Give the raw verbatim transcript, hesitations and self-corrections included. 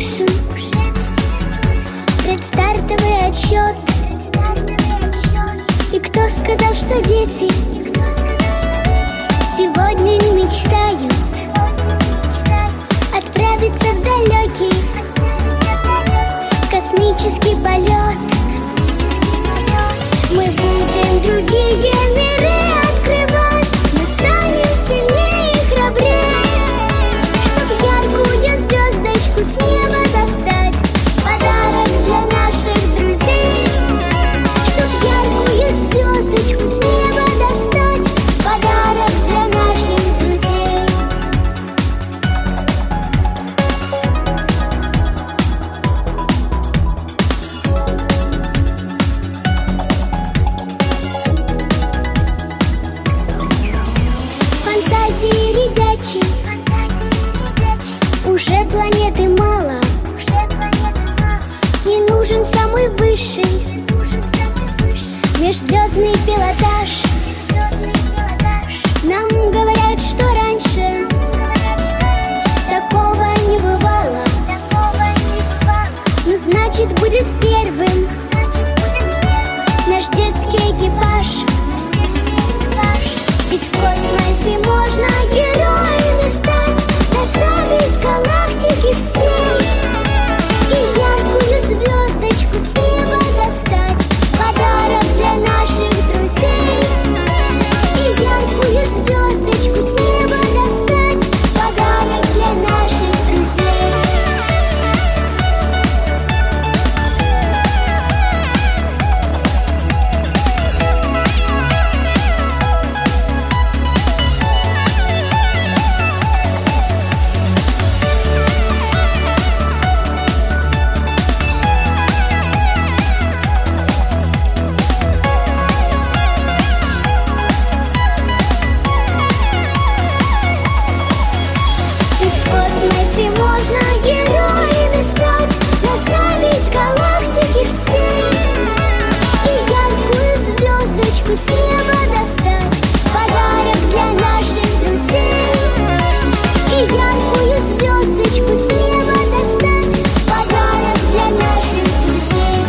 пишем предстартовый отчет. И кто сказал, что дети сегодня не мечтают отправиться в далекий космический полет? Мы будем другие миры открывать, мы станем сильнее и храбрее, чтоб яркую звездочку с неба достать, подарок для наших друзей. Чтоб яркую звездочку с неба достать, подарок для наших друзей. Фантазии ребячей, уже планеты мало, не нужен самый высший межзвездный пилотаж. Нам говорят, что раньше такого не бывало, но значит будет первым наш детский экипаж. Ведь в космосе можно героями стать, носами из галактики всей, и яркую звездочку с неба достать, подарок для наших друзей. И яркую звездочку с неба достать, подарок для наших друзей. Ведь в космосе можно героями стать, носами из галактики всей, и яркую звездочку с неба достать, подарок для наших друзей. И яркую звездочку с неба достать, подарок для наших друзей.